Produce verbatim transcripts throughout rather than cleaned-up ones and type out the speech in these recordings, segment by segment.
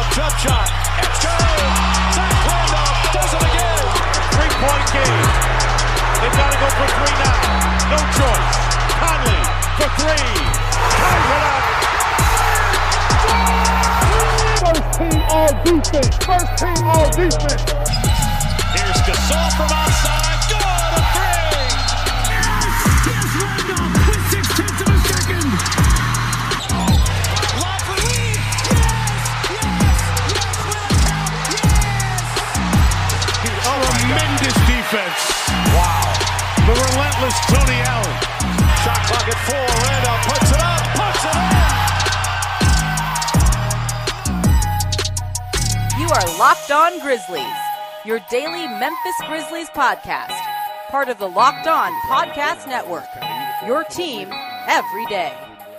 Jump shot. It's good. Zach Randolph does it again. Three-point game. They've got to go for three now. No choice. Conley for three. Ties it up. First team all defense. First team all defense. Here's Gasol from outside. Good, a three. Yes, yes, Randolph with six tenths of a second. Lob for Lee. Yes, yes, yes, with a count. Yes. Oh, tremendous defense. Wow. The relentless Tony Allen. Shot clock at four. Randolph puts it up, puts it in. You are Locked On Grizzlies, your daily Memphis Grizzlies podcast, part of the Locked On Podcast Network, your team every day.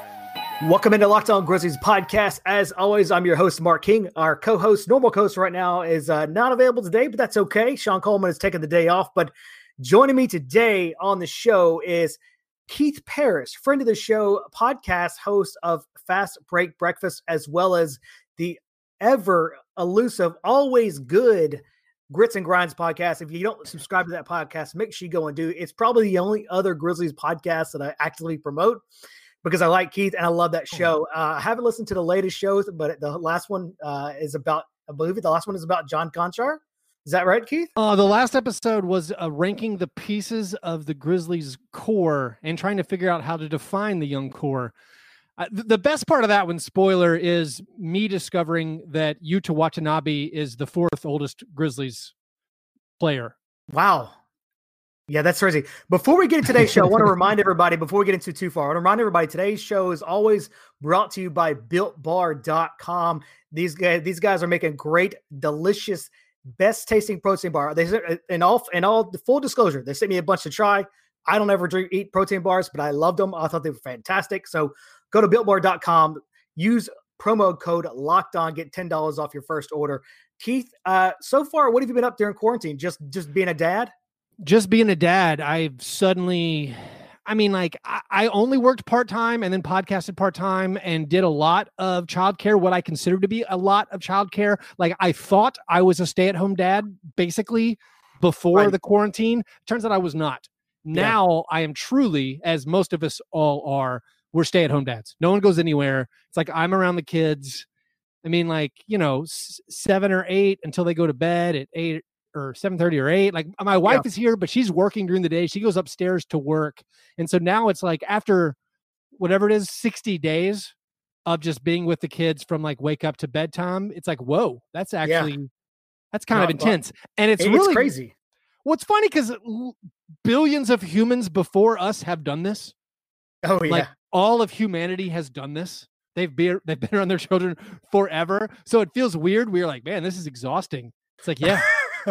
Welcome into Locked On Grizzlies podcast. As always, I'm your host, Mark King. Our co-host, normal co-host right now is uh, not available today, but that's okay. Sean Coleman has taken the day off, but joining me today on the show is Keith Paris, friend of the show, podcast host of Fast Break Breakfast, as well as the ever elusive, always good Grits and Grinds podcast. If you don't subscribe to that podcast, make sure you go and do. It's probably the only other Grizzlies podcast that I actively promote because I like Keith and I love that show. Uh, I haven't listened to the latest shows, but the last one uh, is about, I believe it, the last one is about John Conchar. Is that right, Keith? Uh, the last episode was uh, ranking the pieces of the Grizzlies core and trying to figure out how to define the young core. Uh, th- the best part of that one, spoiler, is me discovering that Yuta Watanabe is the fourth oldest Grizzlies player. Wow. Yeah, that's crazy. Before we get into today's show, I want to remind everybody, before we get into too far, I want to remind everybody today's show is always brought to you by built bar dot com. These guys, these guys are making great, delicious, best tasting protein bar. They in all in all full disclosure, they sent me a bunch to try. I don't ever drink, eat protein bars, but I loved them. I thought they were fantastic. So go to built bar dot com, use promo code Locked On, get ten dollars off your first order. Keith, uh, so far, what have you been up during quarantine? Just just being a dad? Just being a dad. I've suddenly, I mean, like I, I only worked part-time and then podcasted part-time and did a lot of childcare, what I consider to be a lot of childcare. Like I thought I was a stay-at-home dad, basically, before Right. the quarantine. Turns out I was not. Now Yeah. I am truly, as most of us all are, we're stay-at-home dads. No one goes anywhere. It's like I'm around the kids. I mean, like, you know, s- seven or eight until they go to bed at eight or seven thirty or eight. Like my wife Yeah. is here, but she's working during the day. She goes upstairs to work. And so now it's like after whatever it is, sixty days of just being with the kids from like wake up to bedtime, it's like, whoa, that's actually, that's kind No, of intense. And it's It's really crazy. Well, it's funny because billions of humans before us have done this. Oh, yeah. Like all of humanity has done this. They've been they've been around their children forever. So it feels weird. We're like, man, this is exhausting. It's like, yeah,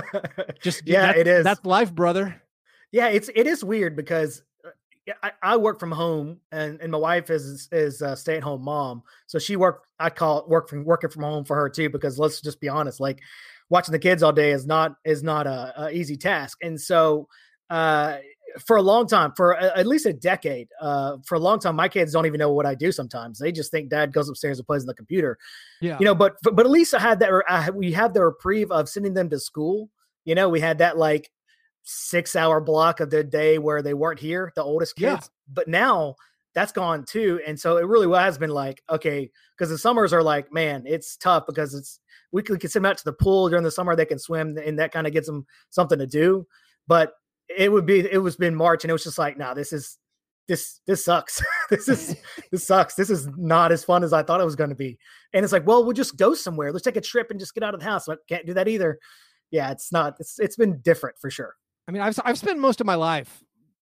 just yeah, that- it is. That's life, brother. Yeah, it's it is weird because uh, yeah, I, I work from home and, and my wife is is a stay at home mom, so she work. I call it work from working from home for her too, because let's just be honest, like watching the kids all day is not is not a, a easy task, and so uh, for a long time, for a, at least a decade, uh, for a long time, my kids don't even know what I do. Sometimes they just think Dad goes upstairs and plays on the computer. Yeah, You know, but but at least I had that. I, we had the reprieve of sending them to school. You know, we had that like six hour block of the day where they weren't here, the oldest kids. Yeah. But now that's gone too, and so it really has been like, okay, because the summers are like, man, it's tough because it's we can, we can send them out to the pool during the summer. They can swim, and that kind of gives them something to do. But it would be it was been March, and it was just like, no, nah, this is this this sucks. this is this sucks. This is not as fun as I thought it was going to be. And it's like, well, we'll just go somewhere. Let's take a trip and just get out of the house. Like, can't do that either. Yeah, it's not. It's it's been different for sure. I mean, I've I've spent most of my life,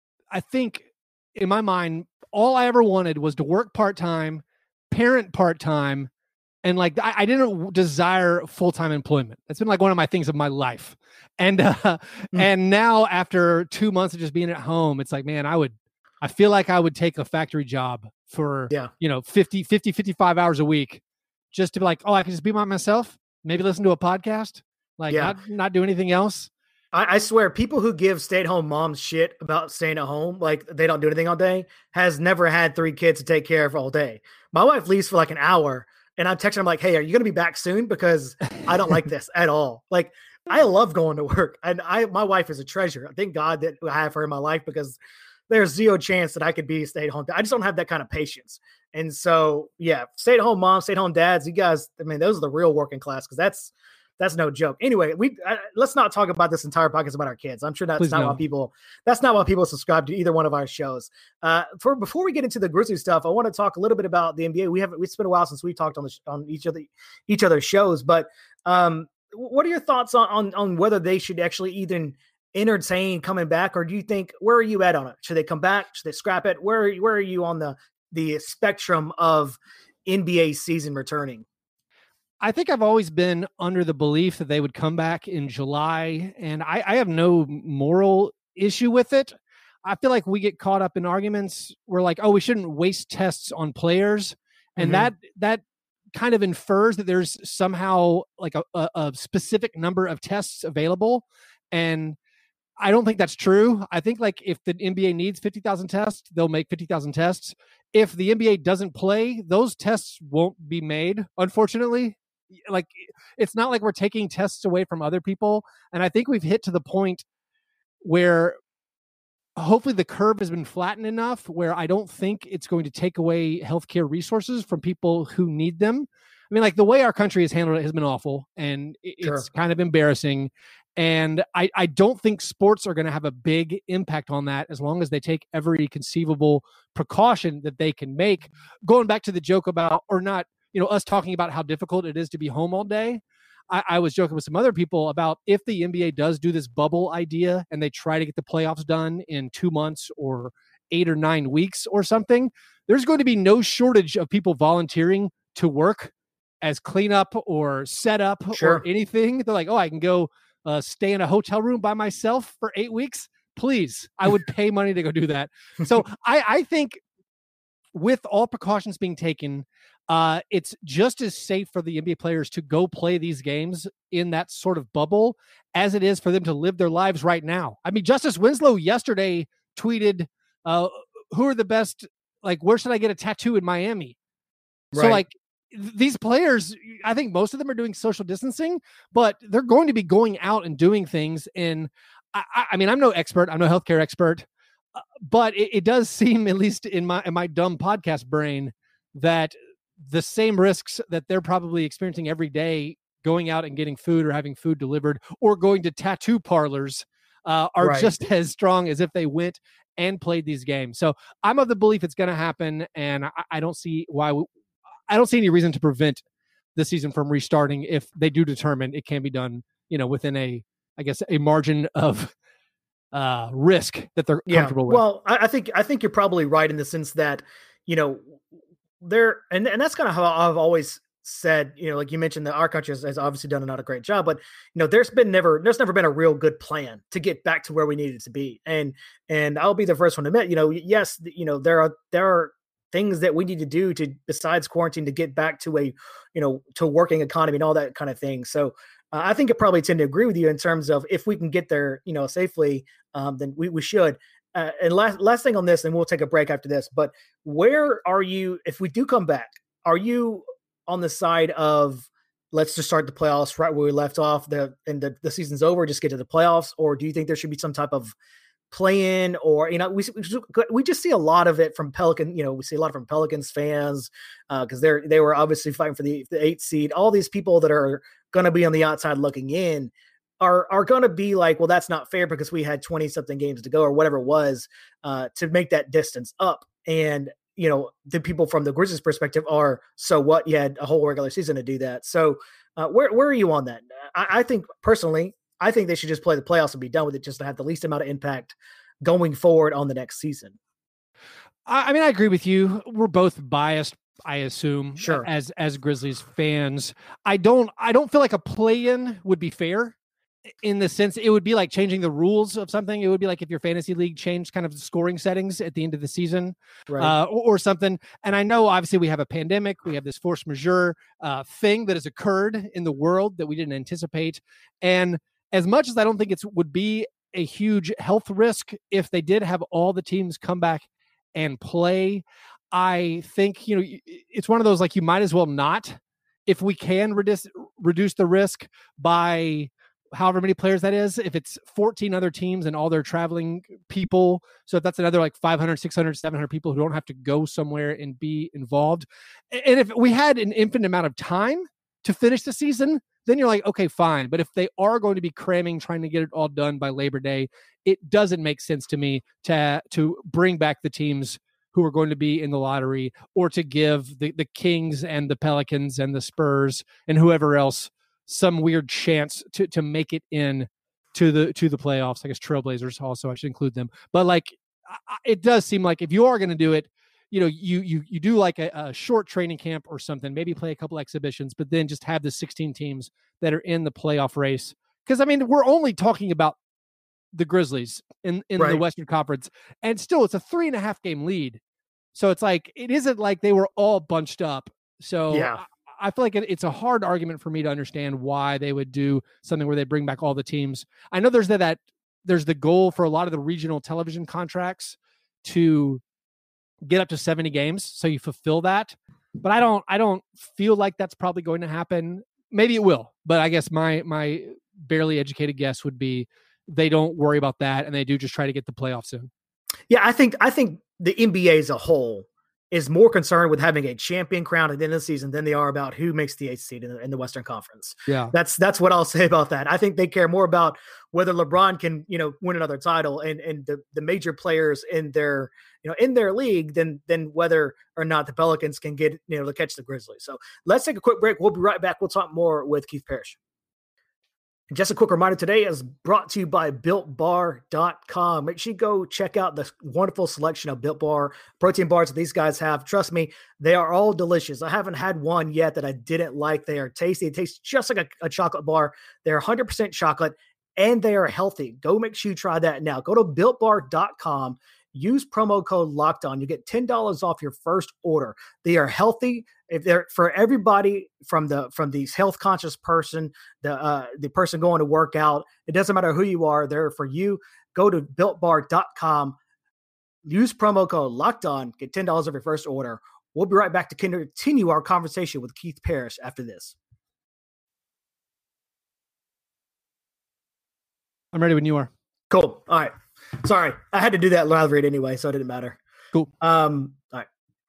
I think, in my mind, all I ever wanted was to work part time, parent part time, and like I, I didn't desire full time employment. That's been like one of my things of my life. And uh, mm. and now after two months of just being at home, it's like, man, I would. I feel like I would take a factory job for, yeah. you know, fifty, fifty, fifty-five hours a week just to be like, oh, I can just be by myself, maybe listen to a podcast, like yeah. not, not do anything else. I, I swear, people who give stay-at-home moms shit about staying at home, like they don't do anything all day, has never had three kids to take care of all day. My wife leaves for like an hour, and I'm texting him like, hey, are you going to be back soon? Because I don't like this at all. Like, I love going to work, and I, my wife is a treasure. Thank God that I have her in my life, because there's zero chance that I could be a stay-at-home dad. I just don't have that kind of patience. And so, yeah, stay-at-home moms, stay-at-home dads, you guys, I mean, those are the real working class, because that's that's no joke. Anyway, we uh, let's not talk about this entire podcast about our kids. I'm sure that's Please not no. why people that's not why people subscribe to either one of our shows. Uh, for before we get into the Grizzlies stuff, I want to talk a little bit about the N B A. We haven't. It's been a while since we talked on the on each of the each other's shows, but um, what are your thoughts on, on on whether they should actually even entertain coming back, or do you think, where are you at on it? Should they come back? Should they scrap it? Where where are you on the the spectrum of N B A season returning? I think I've always been under the belief that they would come back in July, and I, I have no moral issue with it. I feel like we get caught up in arguments where, like, oh, we shouldn't waste tests on players, and mm-hmm. that that kind of infers that there's somehow like a, a, a specific number of tests available, and I don't think that's true. I think, like, if the N B A needs fifty thousand tests, they'll make fifty thousand tests. If the N B A doesn't play, those tests won't be made, unfortunately. Like, it's not like we're taking tests away from other people. And I think we've hit to the point where hopefully the curve has been flattened enough where I don't think it's going to take away healthcare resources from people who need them. I mean, like, the way our country has handled it has been awful, and it's sure. kind of embarrassing. And I, I don't think sports are going to have a big impact on that as long as they take every conceivable precaution that they can make. Going back to the joke about, or not, you know, us talking about how difficult it is to be home all day. I, I was joking with some other people about, if the N B A does do this bubble idea and they try to get the playoffs done in two months or eight or nine weeks or something, there's going to be no shortage of people volunteering to work as cleanup or setup sure. or anything. They're like, oh, I can go uh, stay in a hotel room by myself for eight weeks. Please, I would pay money to go do that. So I, I think with all precautions being taken, Uh, it's just as safe for the N B A players to go play these games in that sort of bubble as it is for them to live their lives right now. I mean, Justice Winslow yesterday tweeted, uh, who are the best, like, where should I get a tattoo in Miami? Right. So, like, th- these players, I think most of them are doing social distancing, but they're going to be going out and doing things. And I, I mean, I'm no expert. I'm no healthcare expert, uh, but it, it does seem, at least in my, in my dumb podcast brain, that the same risks that they're probably experiencing every day going out and getting food or having food delivered or going to tattoo parlors uh, are right. just as strong as if they went and played these games. So I'm of the belief it's going to happen, and I, I don't see why we, I don't see any reason to prevent the season from restarting if they do determine it can be done, you know, within a, I guess, a margin of uh, risk that they're yeah. comfortable with. Well, I, I think I think you're probably right in the sense that, you know, there, and, and that's kind of how I've always said, you know, like you mentioned, that our country has, has obviously done not a great job, but, you know, there's been never, there's never been a real good plan to get back to where we needed to be. And, and I'll be the first one to admit, you know, yes, you know, there are, there are things that we need to do to, besides quarantine, to get back to a, you know, to a working economy and all that kind of thing. So uh, I think I probably tend to agree with you in terms of, if we can get there, you know, safely, um, then we, we should. Uh, and last last thing on this, and we'll take a break after this, but where are you, if we do come back, are you on the side of, let's just start the playoffs right where we left off, the and the, the season's over, just get to the playoffs? Or do you think there should be some type of play-in? Or, you know, we we just see a lot of it from Pelican, you know, we see a lot from Pelicans fans, because uh, they're they were obviously fighting for the, the eighth seed. All these people that are going to be on the outside looking in are are going to be like, well, that's not fair because we had twenty something games to go, or whatever it was, uh, to make that distance up. And, you know, the people from the Grizzlies perspective are, so what? You had a whole regular season to do that. So uh, where, where are you on that? I, I think personally, I think they should just play the playoffs and be done with it, just to have the least amount of impact going forward on the next season. I, I mean, I agree with you. We're both biased, I assume, sure. as, as Grizzlies fans. I don't, I don't feel like a play-in would be fair. In the sense, it would be like changing the rules of something. It would be like if your fantasy league changed kind of the scoring settings at the end of the season, right. uh, or, or something. And I know, obviously, we have a pandemic. We have this force majeure uh, thing that has occurred in the world that we didn't anticipate. And as much as I don't think it would be a huge health risk if they did have all the teams come back and play, I think, you know, it's one of those, like, you might as well not if we can reduce reduce the risk by however many players that is, if it's fourteen other teams and all their traveling people, so if that's another like five hundred, six hundred, seven hundred people who don't have to go somewhere and be involved. And if we had an infinite amount of time to finish the season, then you're like, okay, fine. But if they are going to be cramming, trying to get it all done by Labor Day, it doesn't make sense to me to to bring back the teams who are going to be in the lottery, or to give the, the Kings and the Pelicans and the Spurs and whoever else some weird chance to to make it in to the to the playoffs. I guess Trailblazers also, I should include them. But like, it does seem like if you are going to do it, you know, you you you do like a, a short training camp or something, maybe play a couple exhibitions, but then just have the sixteen teams that are in the playoff race. Because I mean, we're only talking about the Grizzlies in, in right. the Western Conference, and still it's a three and a half game lead. So it's like, it isn't like they were all bunched up. So yeah. I, I feel like it, it's a hard argument for me to understand why they would do something where they bring back all the teams. I know there's that, that there's the goal for a lot of the regional television contracts to get up to seventy games. So you fulfill that, but I don't, I don't feel like that's probably going to happen. Maybe it will, but I guess my, my barely educated guess would be they don't worry about that, and they do just try to get the playoffs in. Yeah, I think I think the N B A as a whole is more concerned with having a champion crown at the end of the season than they are about who makes the eighth seed in the, in the Western Conference. Yeah, that's that's what I'll say about that. I think they care more about whether LeBron can, you know, win another title and and the, the major players in their, you know, in their league than than whether or not the Pelicans can get, you know, to catch the Grizzlies. So let's take a quick break. We'll be right back. We'll talk more with Keith Parrish. And just a quick reminder today is brought to you by built bar dot com. Make sure you go check out the wonderful selection of Built Bar protein bars that these guys have. Trust me, they are all delicious. I haven't had one yet that I didn't like. They are tasty. It tastes just like a, a chocolate bar. They're one hundred percent chocolate, and they are healthy. Go make sure you try that now. Go to built bar dot com. Use promo code Locked On. You get ten dollars off your first order. They are healthy. If they're for everybody, from the from the health conscious person, the uh, the person going to work out. It doesn't matter who you are. They're for you. Go to built bar dot com. Use promo code Locked On. Get ten dollars off your first order. We'll be right back to continue our conversation with Keith Parrish after this. I'm ready when you are. Cool. All right. Sorry, I had to do that live read anyway, so it didn't matter. Cool. Um, all right.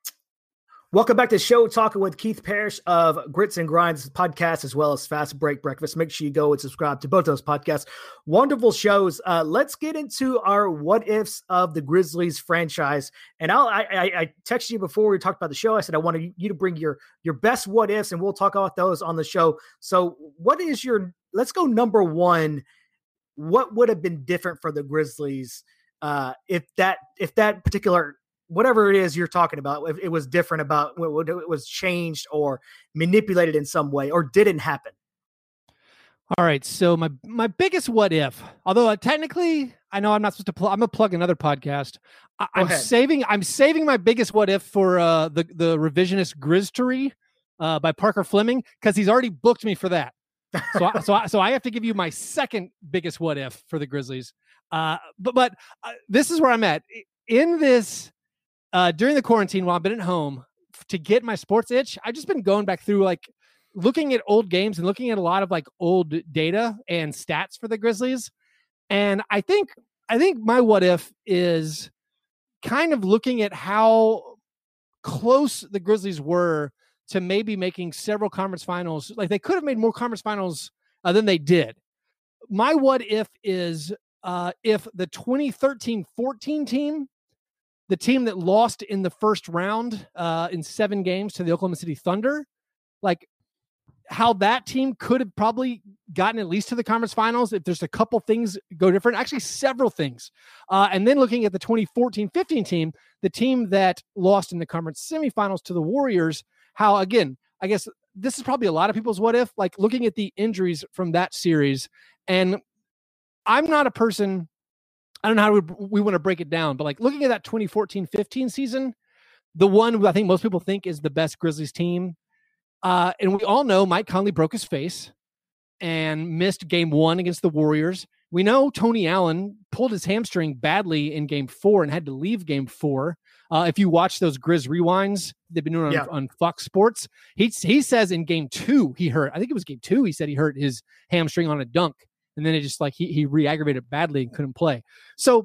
Welcome back to the show, talking with Keith Parrish of Grits and Grinds podcast, as well as Fast Break Breakfast. Make sure you go and subscribe to both those podcasts. Wonderful shows. Uh, let's get into our what ifs of the Grizzlies franchise. And I'll, I, I, I texted you before we talked about the show. I said I wanted you to bring your your best what ifs, and we'll talk about those on the show. So, what is your? Let's go number one. What would have been different for the Grizzlies uh, if that if that particular whatever it is you're talking about, if it was different about it was changed or manipulated in some way or didn't happen? All right, so my my biggest what if, although uh, technically I know I'm not supposed to, pl- I'm gonna plug another podcast. I- I'm ahead. saving I'm saving my biggest what if for uh, the the revisionist Griztory uh, by Parker Fleming, because he's already booked me for that. so, I, so, I, so I have to give you my second biggest what if for the Grizzlies. Uh, but but uh, this is where I'm at in this uh, during the quarantine while I've been at home to get my sports itch. I've just been going back through like looking at old games and looking at a lot of like old data and stats for the Grizzlies. And I think I think my what if is kind of looking at how close the Grizzlies were to maybe making several conference finals. Like they could have made more conference finals uh, than they did. My what if is uh, if the twenty thirteen fourteen team, the team that lost in the first round uh, in seven games to the Oklahoma City Thunder, like how that team could have probably gotten at least to the conference finals if there's a couple things go different, actually several things. Uh, and then looking at the twenty fourteen fifteen team, the team that lost in the conference semifinals to the Warriors, how, again, I guess this is probably a lot of people's what if, like looking at the injuries from that series. And I'm not a person, I don't know how we, we want to break it down, but like looking at that twenty fourteen fifteen season, the one I think most people think is the best Grizzlies team. Uh, and we all know Mike Conley broke his face and missed game one against the Warriors. We know Tony Allen pulled his hamstring badly in game four and had to leave game four. Uh, if you watch those Grizz rewinds they've been doing on, Yeah. on Fox Sports, he he says in game two he hurt. I think it was game two. He said he hurt his hamstring on a dunk, and then it just like he he re-aggravated badly and couldn't play. So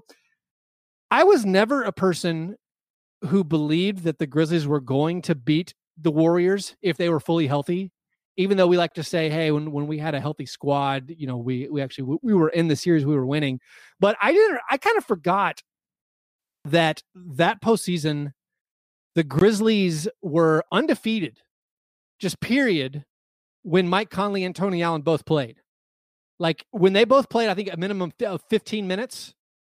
I was never a person who believed that the Grizzlies were going to beat the Warriors if they were fully healthy. Even though we like to say, hey, when, when we had a healthy squad, you know, we we actually we were in the series, we were winning. But I didn't. I kind of forgot that that postseason, the Grizzlies were undefeated, just period, when Mike Conley and Tony Allen both played. Like when they both played, I think a minimum of fifteen minutes.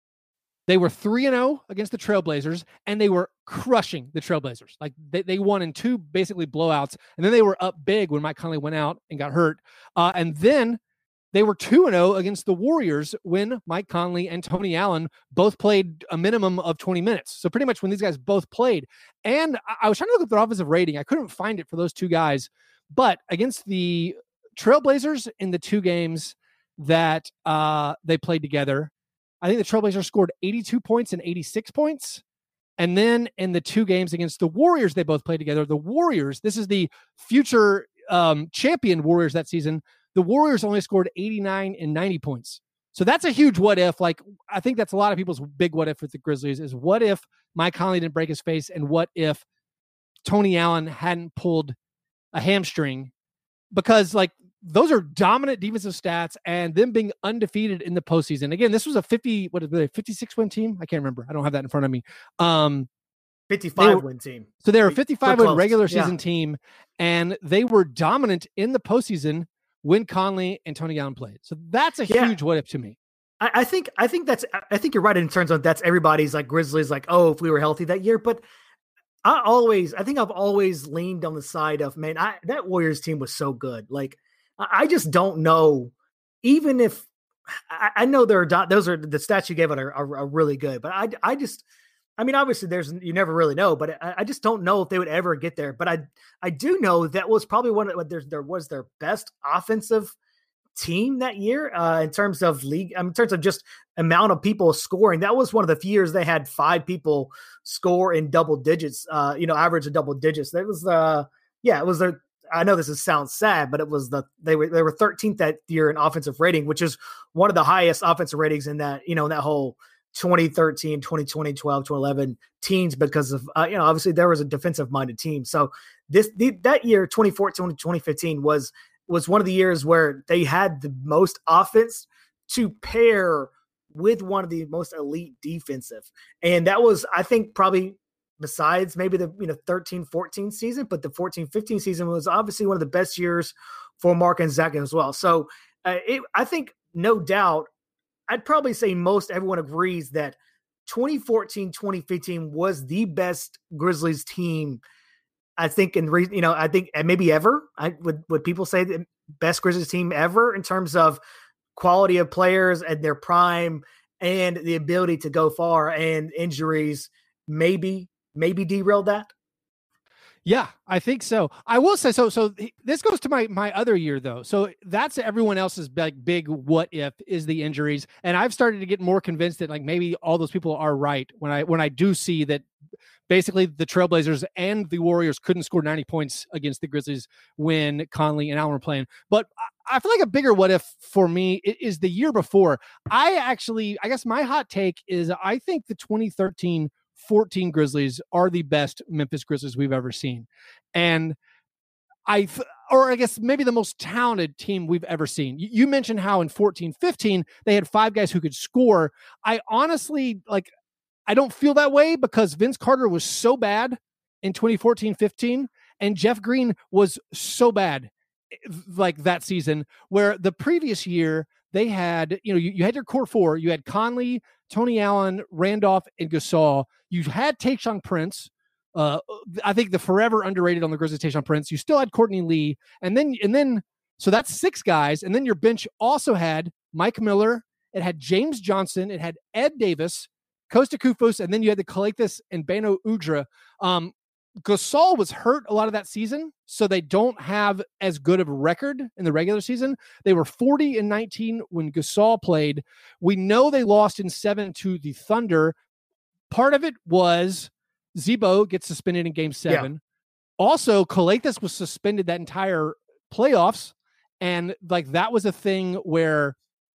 They were three and oh against the Trailblazers, and they were crushing the Trailblazers. Like they, they won in two basically blowouts, and then they were up big when Mike Conley went out and got hurt. Uh, and then they were two and oh against the Warriors when Mike Conley and Tony Allen both played a minimum of twenty minutes. So pretty much when these guys both played. And I, I was trying to look up their offensive rating. I couldn't find it for those two guys. But against the Trailblazers in the two games that uh, they played together, I think the Trailblazers scored eighty-two points and eighty-six points. And then in the two games against the Warriors, they both played together. The Warriors, this is the future um, champion Warriors that season. The Warriors only scored eighty-nine and ninety points. So that's a huge what if. Like, I think that's a lot of people's big what if with the Grizzlies is what if Mike Conley didn't break his face, and what if Tony Allen hadn't pulled a hamstring? Because like, those are dominant defensive stats, and them being undefeated in the postseason. Again, this was a fifty, what is it, fifty-six win team? I can't remember. I don't have that in front of me. Um, fifty-five win team. So they were a fifty-five win regular season yeah. team, and they were dominant in the postseason when Conley and Tony Allen played. So that's a yeah. huge what if to me. I, I think I think that's I think you're right in terms of that's everybody's like Grizzlies like, oh, if we were healthy that year. But I always I think I've always leaned on the side of, man, I, that Warriors team was so good. Like, I just don't know, even if I, I know there are those are the stats you gave it are, are, are really good, but I, I just, I mean, obviously there's, you never really know, but I, I just don't know if they would ever get there. But I, I do know that was probably one of there, there was their best offensive team that year uh, in terms of league, in terms of just amount of people scoring. That was one of the few years they had five people score in double digits, uh, you know, average of double digits. That was, uh, yeah, it was their, I know this is, sounds sad, but it was the they were they were thirteenth that year in offensive rating, which is one of the highest offensive ratings in that, you know, in that whole twenty thirteen, twenty twenty, twelve, twenty eleven teams, because of uh, you know, obviously there was a defensive minded team. So this the, that year twenty fourteen to twenty fifteen was was one of the years where they had the most offense to pair with one of the most elite defensive, and that was, I think, probably, besides maybe the, you know, thirteen fourteen season, but the fourteen fifteen season was obviously one of the best years for Mark and Zach as well. So uh, it, I think, no doubt, I'd probably say most everyone agrees that twenty fourteen twenty fifteen was the best Grizzlies team, I think, in you know, I think maybe ever. I would, would people say the best Grizzlies team ever in terms of quality of players and their prime and the ability to go far, and injuries maybe maybe derailed that? Yeah, I think so. I will say so. So this goes to my my other year though. So that's everyone else's big big what if is the injuries, and I've started to get more convinced that like maybe all those people are right when I when I do see that basically the Trailblazers and the Warriors couldn't score ninety points against the Grizzlies when Conley and Allen were playing. But I feel like a bigger what if for me is the year before. I actually, I guess my hot take is I think the twenty thirteen fourteen Grizzlies are the best Memphis Grizzlies we've ever seen. And I, or I guess maybe the most talented team we've ever seen. You mentioned how in fourteen fifteen, they had five guys who could score. I honestly, like, I don't feel that way because Vince Carter was so bad in twenty fourteen fifteen, and Jeff Green was so bad like that season, where the previous year they had, you know, you, you had your core four, you had Conley, Tony Allen, Randolph, and Gasol. You had Tayshaun Prince. Uh, I think the forever underrated on the Grizzlies, Tayshaun Prince. You still had Courtney Lee, and then and then so that's six guys. And then your bench also had Mike Miller. It had James Johnson. It had Ed Davis, Kosta Koufos, and then you had the Kalaitis and Beno Udrih. Um, Gasol was hurt a lot of that season, so they don't have as good of a record in the regular season. They were forty and nineteen when Gasol played. We know they lost in seven to the Thunder. Part of it was Z-Bo gets suspended in game seven. Yeah. Also, Calathes was suspended that entire playoffs. And like, that was a thing where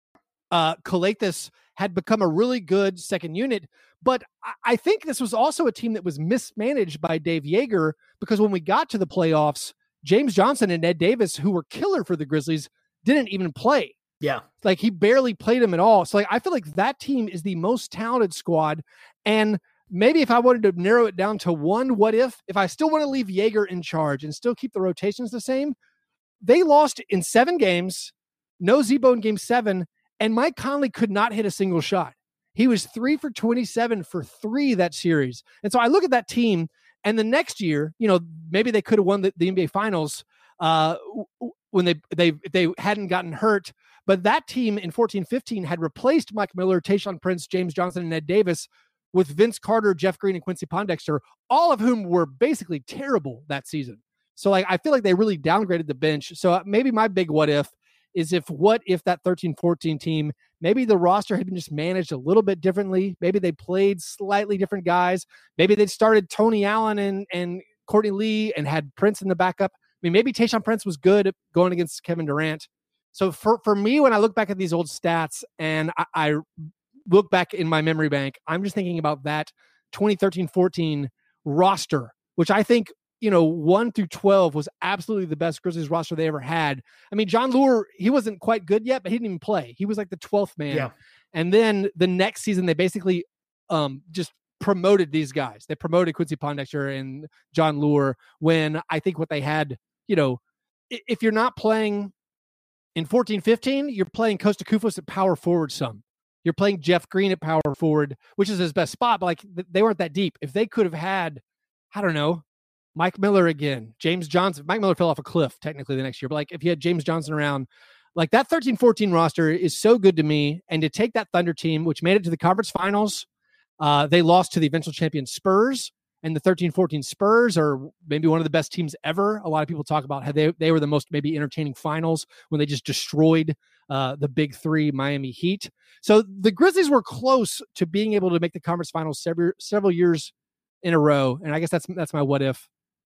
uh, Calathes had become a really good second unit. But I think this was also a team that was mismanaged by Dave Yeager, because when we got to the playoffs, James Johnson and Ed Davis, who were killer for the Grizzlies, didn't even play. Yeah. Like, he barely played them at all. So like, I feel like that team is the most talented squad. And maybe if I wanted to narrow it down to one what if, if I still want to leave Yeager in charge and still keep the rotations the same, they lost in seven games, no Z-Bo in game seven, and Mike Conley could not hit a single shot. He was three for twenty-seven for three that series. And so I look at that team, and the next year, you know, maybe they could have won the, the N B A Finals uh, when they, they, they hadn't gotten hurt. But that team in fourteen fifteen had replaced Mike Miller, Tayshaun Prince, James Johnson, and Ed Davis with Vince Carter, Jeff Green, and Quincy Pondexter, all of whom were basically terrible that season. So like, I feel like they really downgraded the bench. So maybe my big what if is if what if that thirteen fourteen team, maybe the roster had been just managed a little bit differently. Maybe they played slightly different guys. Maybe they started Tony Allen and, and Courtney Lee and had Prince in the backup. I mean, maybe Tayshaun Prince was good at going against Kevin Durant. So for, for me, when I look back at these old stats and I, I look back in my memory bank, I'm just thinking about that twenty thirteen fourteen roster, which I think, you know, one through twelve was absolutely the best Grizzlies roster they ever had. I mean, John Lure, he wasn't quite good yet, but he didn't even play. He was like the twelfth man. Yeah. And then the next season, they basically um, just promoted these guys. They promoted Quincy Pondexter and John Lure when I think what they had, you know, if you're not playing in fourteen fifteen, you're playing Costa Koufos at power forward some. You're playing Jeff Green at power forward, which is his best spot, but like they weren't that deep. If they could have had, I don't know, Mike Miller again, James Johnson. Mike Miller fell off a cliff technically the next year, but like if you had James Johnson around, like that thirteen fourteen roster is so good to me. And to take that Thunder team, which made it to the conference finals, uh, they lost to the eventual champion Spurs, and the thirteen fourteen Spurs are maybe one of the best teams ever. A lot of people talk about how they, they were the most maybe entertaining finals when they just destroyed uh, the big three Miami Heat. So the Grizzlies were close to being able to make the conference finals several, several years in a row. And I guess that's, that's my what if.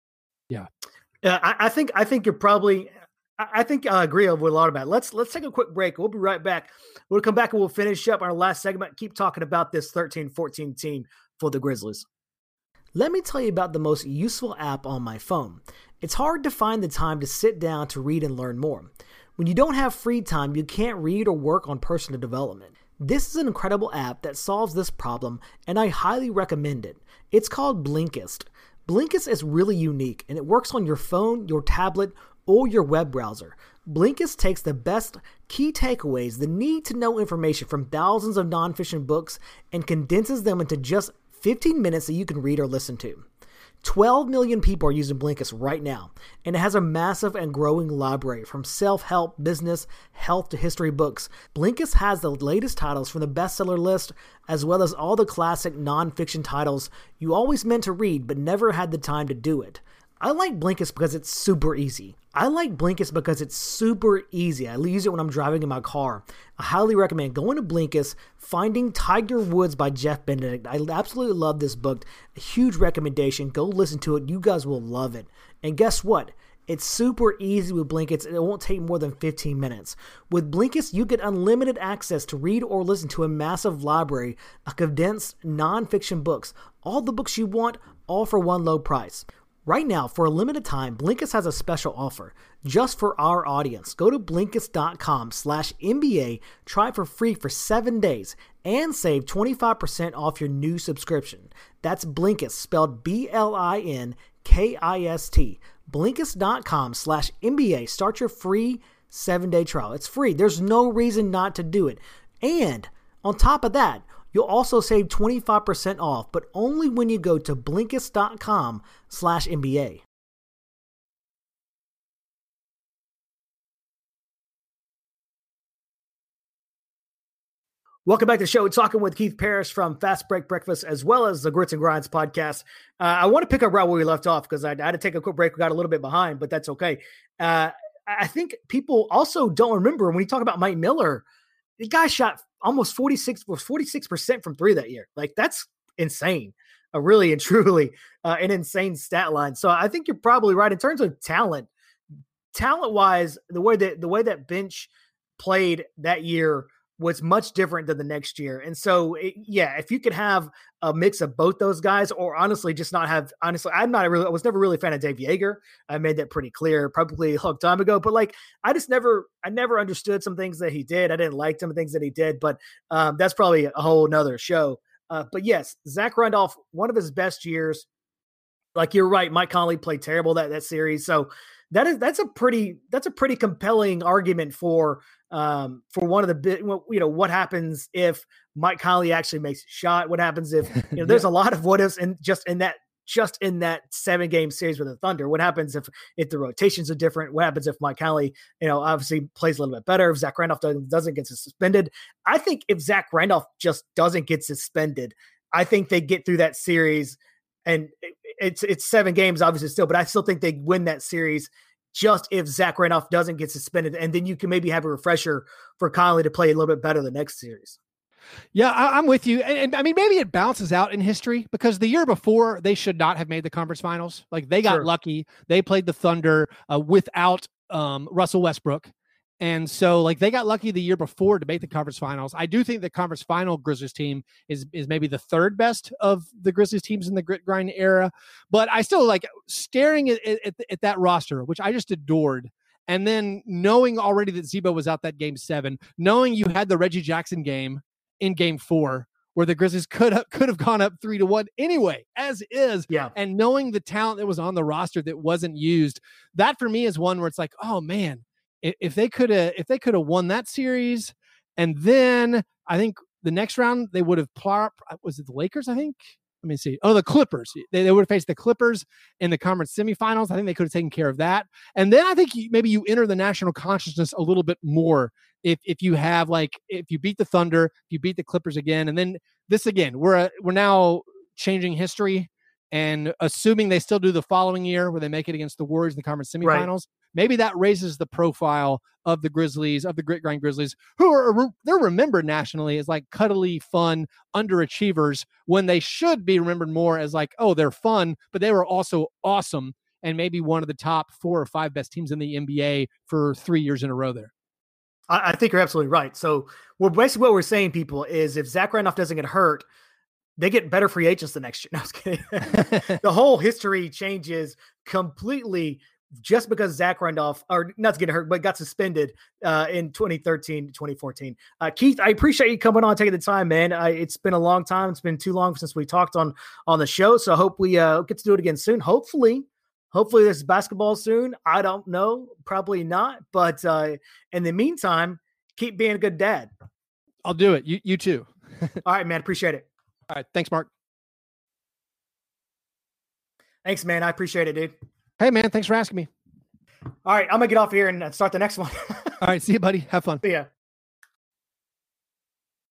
Yeah. Yeah, I, I think I think you're probably. I, I think I agree with a lot about it. Let's let's take a quick break. We'll be right back. We'll come back and we'll finish up our last segment. Keep talking about this thirteen fourteen team for the Grizzlies. Let me tell you about the most useful app on my phone. It's hard to find the time to sit down to read and learn more. When you don't have free time, you can't read or work on personal development. This is an incredible app that solves this problem, and I highly recommend it. It's called Blinkist. Blinkist is really unique, and it works on your phone, your tablet, or your web browser. Blinkist takes the best key takeaways, the need-to-know information from thousands of nonfiction books, and condenses them into just fifteen minutes that you can read or listen to. twelve million people are using Blinkist right now, and it has a massive and growing library from self-help, business, health to history books. Blinkist has the latest titles from the bestseller list, as well as all the classic nonfiction titles you always meant to read but never had the time to do it. I like Blinkist because it's super easy. I like Blinkist because it's super easy. I use it when I'm driving in my car. I highly recommend going to Blinkist, finding Tiger Woods by Jeff Benedict. I absolutely love this book. A huge recommendation. Go listen to it. You guys will love it. And guess what? It's super easy with Blinkist, and it won't take more than fifteen minutes. With Blinkist, you get unlimited access to read or listen to a massive library of condensed nonfiction books. All the books you want, all for one low price. Right now, for a limited time, Blinkist has a special offer just for our audience. Go to Blinkist.com slash NBA, try it for free for seven days, and save twenty-five percent off your new subscription. That's Blinkist, spelled B L I N K I S T. Blinkist.com slash NBA. Start your free seven-day trial. It's free. There's no reason not to do it. And on top of that, you'll also save twenty-five percent off, but only when you go to Blinkist.com slash NBA. Welcome back to the show. We're talking with Keith Parrish from Fast Break Breakfast, as well as the Grits and Grinds podcast. Uh, I want to pick up right where we left off because I, I had to take a quick break. We got a little bit behind, but that's okay. Uh, I think people also don't remember when you talk about Mike Miller, the guy shot almost forty-six, forty-six percent from three that year. Like, that's insane. a really and truly uh, an insane stat line. So I think you're probably right in terms of talent. Talent wise, the way that the way that bench played that year was much different than the next year. And so, it, yeah, if you could have a mix of both those guys, or honestly, just not have, honestly, I'm not really, I was never really a fan of Dave Yeager. I made that pretty clear probably a long time ago, but like, I just never, I never understood some things that he did. I didn't like some things that he did, but um, that's probably a whole nother show. Uh, but yes, Zach Randolph, one of his best years. Like you're right. Mike Conley played terrible that, that series. So that is, that's a pretty, that's a pretty compelling argument for, um, for one of the bit, you know, what happens if Mike Conley actually makes a shot? What happens if, you know, there's yeah. a lot of what ifs in just in that, just in that seven game series with the Thunder. What happens if, if the rotations are different? What happens if Mike Conley, you know, obviously plays a little bit better, if Zach Randolph doesn't, doesn't get suspended? I think if Zach Randolph just doesn't get suspended, I think they get through that series, and it, it's, it's seven games obviously still, but I still think they win that series just if Zach Randolph doesn't get suspended. And then you can maybe have a refresher for Conley to play a little bit better the next series. Yeah, I, I'm with you. And, and I mean, maybe it bounces out in history, because the year before they should not have made the conference finals. Like they got Sure. lucky. They played the Thunder uh, without um, Russell Westbrook. And so like they got lucky the year before to make the conference finals. I do think the conference final Grizzlies team is, is maybe the third best of the Grizzlies teams in the grit grind era. But I still like staring at, at, at that roster, which I just adored. And then knowing already that Zebo was out that game seven, knowing you had the Reggie Jackson game in game four, where the Grizzlies could have, could have gone up three to one anyway, as is. Yeah. And knowing the talent that was on the roster that wasn't used, that for me is one where it's like, oh man, if they could have, if they could have won that series, and then I think the next round they would have, was it the Lakers? I think. Let me see. Oh, the Clippers. They, they would have faced the Clippers in the conference semifinals. I think they could have taken care of that. And then I think you, maybe you enter the national consciousness a little bit more if if you have like if you beat the Thunder, if you beat the Clippers again, and then this again, we're we're now changing history and assuming they still do the following year where they make it against the Warriors in the conference semifinals. Right. Maybe that raises the profile of the Grizzlies, of the grit grind Grizzlies, who are, they're remembered nationally as like cuddly, fun, underachievers, when they should be remembered more as like, oh, they're fun, but they were also awesome and maybe one of the top four or five best teams in the N B A for three years in a row there. I, I think you're absolutely right. So well, basically what we're saying, people, is if Zach Randolph doesn't get hurt, they get better free agents the next year. No, I was kidding. The whole history changes completely just because Zach Randolph, or not to get hurt, but got suspended uh, in twenty thirteen, twenty fourteen. Uh, Keith, I appreciate you coming on, taking the time, man. I, it's been a long time. It's been too long since we talked on, on the show. So I hope we uh, get to do it again soon. Hopefully, hopefully there's basketball soon. I don't know. Probably not. But uh, in the meantime, keep being a good dad. I'll do it. You, you too. All right, man. Appreciate it. All right. Thanks, Mark. Thanks, man. I appreciate it, dude. Hey, man. Thanks for asking me. All right. I'm going to get off here and start the next one. All right. See you, buddy. Have fun. See ya.